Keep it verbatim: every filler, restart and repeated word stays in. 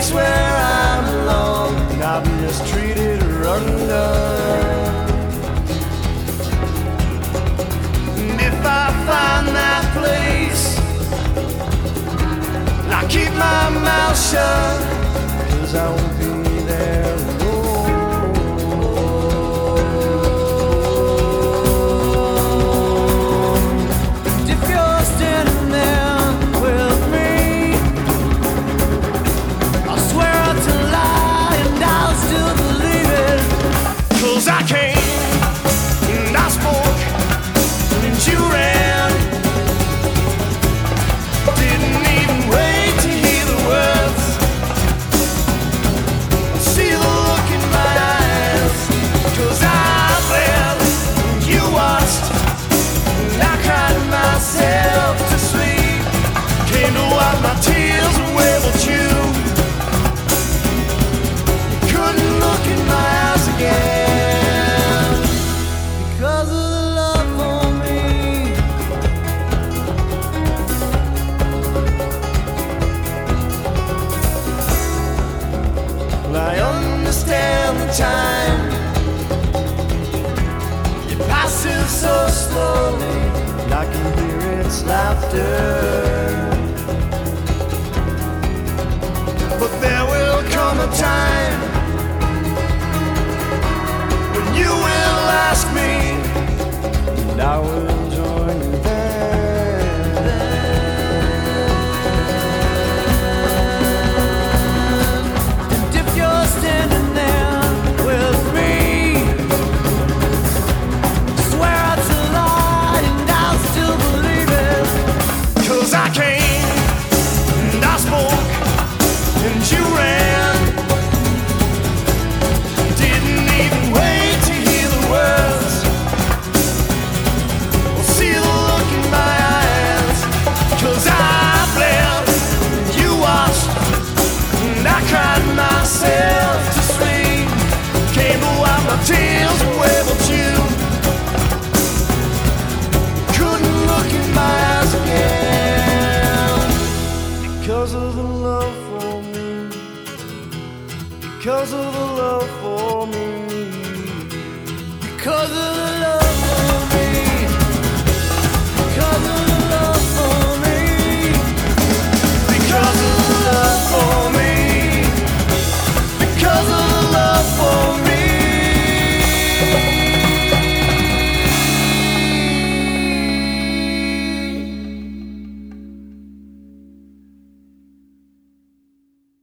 where I belong, and I've been mistreated or undone. And if I find that place, I'll keep my mouth shut, 'cause I won't be there alone. If you're standing there with me, I'll swear to lie and I'll still believe it. 'Cause I came and I spoke and you ran, didn't even wait to hear the words, see the look in my eyes. 'Cause I bled and you watched, and I cried myself to sleep, came to wipe my tears away, but you couldn't look in my eyes again. Because of the love for me, well, I understand the time, it passes so slowly, I can hear its laughter. But there will come a time when you will ask me, and I will join you there. And if you're standing there with me, swear to lie and I'll still believe it. 'Cause I came and I spoke and you ran, didn't even wait to hear the words, or see the look in my eyes. 'Cause I bled, you watched, and I cried myself to sleep, came to wipe my tears away, but you couldn't look in my eyes again. Because of the love for me, because of the love for me, because of the love.